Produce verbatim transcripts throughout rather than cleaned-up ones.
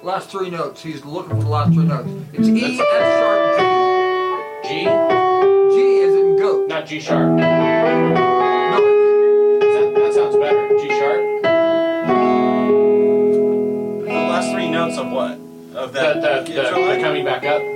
Last three notes. He's looking for the last three notes. It's E, F sharp, G. G? G is in goat. Not G sharp. No. That, that sounds better. G sharp? The last three notes of what? Of that The, the, the, intro the line? coming back up?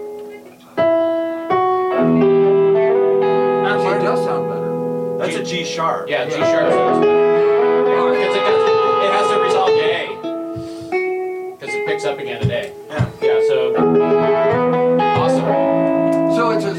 Actually, it does sound better. That's a G sharp. Yeah, G sharp sounds better. Yeah, because it, does, it has to resolve to A. Because it picks up again at A. Yeah. Yeah, so awesome. So it's a.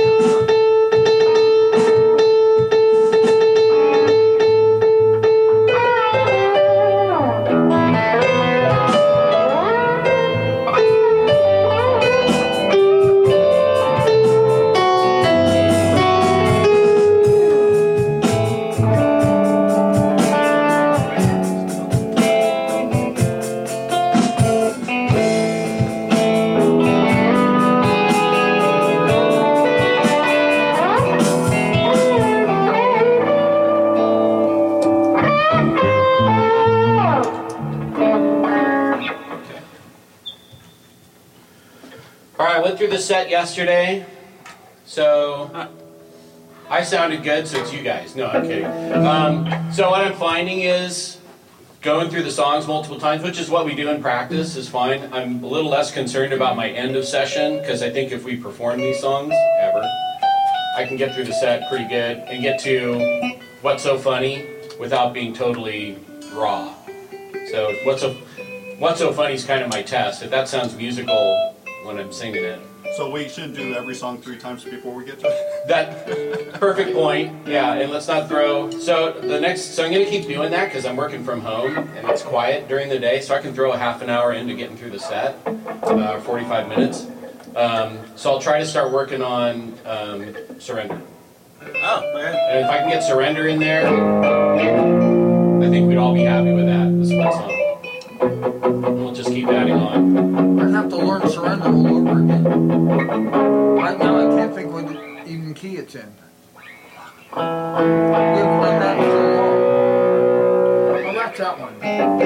All right, I went through the set yesterday, so I sounded good, so it's you guys. No, I'm kidding. Um, so what I'm finding is going through the songs multiple times, which is what we do in practice, is fine. I'm a little less concerned about my end of session, because I think if we perform these songs, ever, I can get through the set pretty good and get to What's So Funny without being totally raw. So What's So, What's So Funny is kind of my test. If that sounds musical when I'm singing it. So we should do every song three times before we get to it? That, perfect point, yeah, and let's not throw, so the next, so I'm gonna keep doing that because I'm working from home and it's quiet during the day, so I can throw a half an hour into getting through the set, uh, forty-five minutes. Um, so I'll try to start working on um, Surrender. Oh, okay. And if I can get Surrender in there, I think we'd all be happy with that, the split song. We'll just keep adding on. I have to learn Surrender all over again. Right now I can't think what even key it's in. We haven't done that in so long. Oh, that's that one.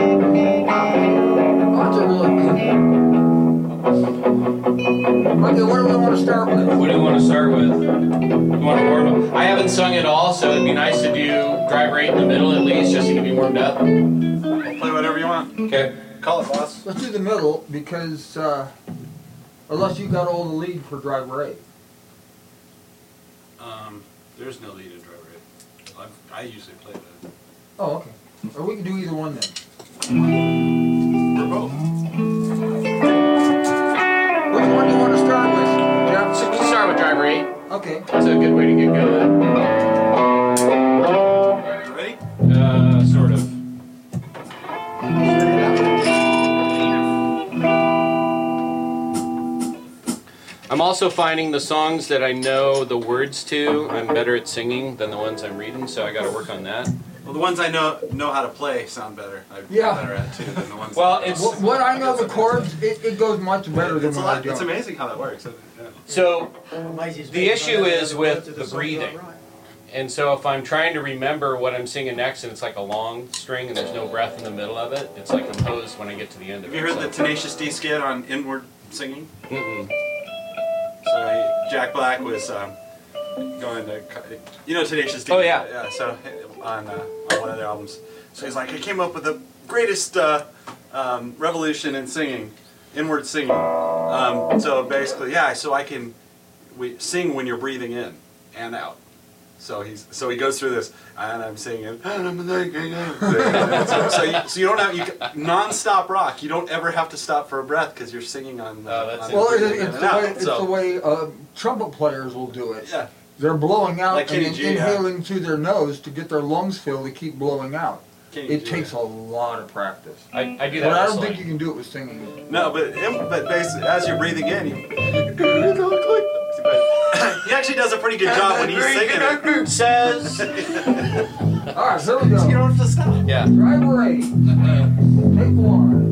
Oh, that's a really good one. Okay, what do we want to start with? What do you want to start with? You want to warm up? I haven't sung at all, so it'd be nice to do Drive Right in the middle at least, just to get me warmed up. I'll play whatever you want. Okay. Call it, boss. Let's do the middle because uh, unless you got all the lead for Drive Right. Um, there's no lead in Drive Right. I've, I usually play that. Oh, okay. Or we can do either one then. Or both. Which one do you want to start with, Jeff? So we'll start with Drive Right. Okay. That's a good way to get going. You ready? Uh, sort of. I'm also finding the songs that I know the words to, I'm better at singing than the ones I'm reading, so I gotta work on that. Well, the ones I know know how to play sound better. I'm Yeah. better at too than the ones. Well, that it's- What, what I know the chords, it, it goes much better than It's a what I lot. It's don't. amazing how that works. Yeah. So, the issue is with the breathing. And so if I'm trying to remember what I'm singing next and it's like a long string and there's no breath in the middle of it, it's like composed when I get to the end of Have it. you heard so. the Tenacious D skit on inward singing? Mm-mm. So he, Jack Black was um, going to, you know, Tenacious D. Oh, yeah. Yeah. So on uh, on one of their albums, so he's like, I came up with the greatest uh, um, revolution in singing, inward singing. Um, so basically, yeah. So I can we sing when you're breathing in and out. So he's so he goes through this, and I'm singing, and I'm thinking, so, so, you, so you don't have you non-stop rock. You don't ever have to stop for a breath because you're singing on. Uh, Oh, that's on it. Well, it, breathing in it's, and the out. way, it's So- the way uh, trumpet players will do it. Yeah. They're blowing out Like and Kenny then G, yeah. inhaling through their nose to get their lungs filled to keep blowing out. Kenny It G, takes yeah. a lot of practice. I, I do that But I don't whistling. think you can do it with singing. No, but but basically, as you're breathing in, you. But he actually does a pretty good job when he's singing it. Says. All right, here we You go. don't have to stop. Yeah. Drive Right. Take one.